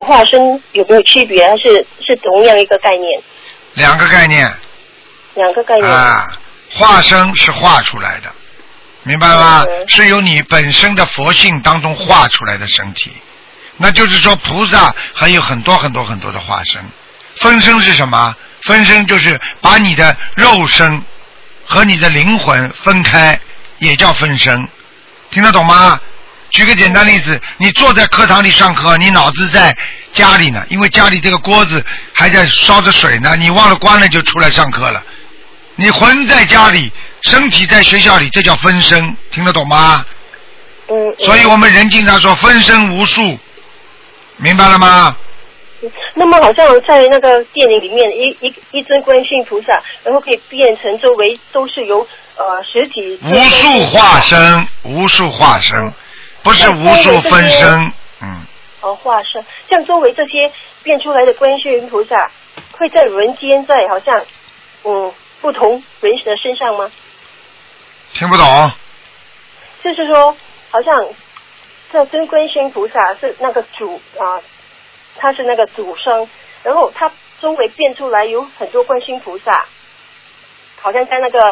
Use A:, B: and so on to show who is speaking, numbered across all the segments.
A: 化身有没有区别，还是同样一个概念？
B: 两个概念。
A: 两个概念
B: 啊，化身是化出来的，明白吗？是由你本身的佛性当中化出来的身体。那就是说菩萨还有很多很多很多的化身。分身是什么？分身就是把你的肉身和你的灵魂分开，也叫分身。听得懂吗？举个简单例子，你坐在课堂里上课，你脑子在家里呢，因为家里这个锅子还在烧着水呢，你忘了关了就出来上课了。你魂在家里，身体在学校里，这叫分身，听得懂吗？所以我们人经常说分身无术，明白了吗？
A: 那么好像在那个电影里面，一尊观世音菩萨，然后可以变成周围都是由实体
B: 无数化身，无数化身，不是无数分身。
A: 化身，像周围这些变出来的观世音菩萨，会在人间，在好像不同人的身上吗？
B: 听不懂。
A: 就是说，好像这尊观世音菩萨是那个主他是那个主生，然后他周围变出来有很多观世音菩萨，好像在那个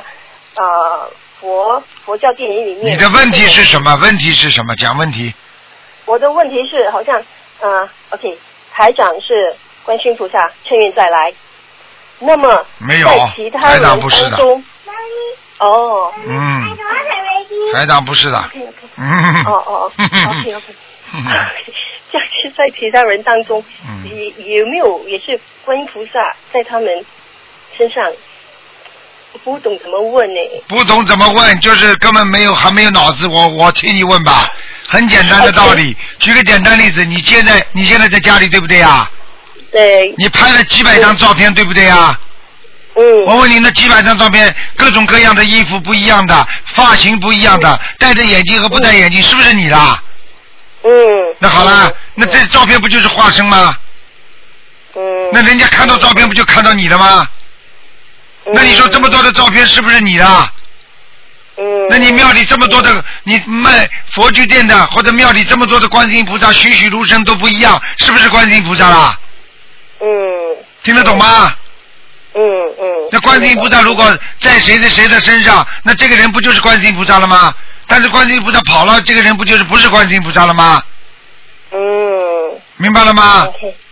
A: 佛教电影里面。
B: 你的问题是什么？问题是什么？讲问题。
A: 我的问题是，好像OK， 台长是观世音菩萨，趁愿再来。那么
B: 没有，
A: 在其他人当中，
B: 台长不是的。
A: OK， 像是在其他人当中，有没有也是观音菩萨在他们身上？不懂怎么问呢？
B: 不懂怎么问，就是根本还没有脑子。我替你问吧，很简单的道理。举个简单例子，你现在在家里对不对呀？
A: 对。
B: 你拍了几百张照片，对不对呀？我问你，那几百张照片，各种各样的衣服不一样的，发型不一样的，戴着眼镜和不戴眼镜，是不是你的？那好了，那这照片不就是化身吗？那人家看到照片不就看到你的吗？那你说这么多的照片是不是你的？那你庙里这么多的，你卖佛具店的或者庙里这么多的观世音菩萨栩栩如生都不一样，是不是观世音菩萨啦？听得懂吗？那观世音菩萨如果在谁的身上，那这个人不就是观世音菩萨了吗？但是观世音菩萨跑了，这个人不是观世音菩萨了吗？明白了吗？
A: OK。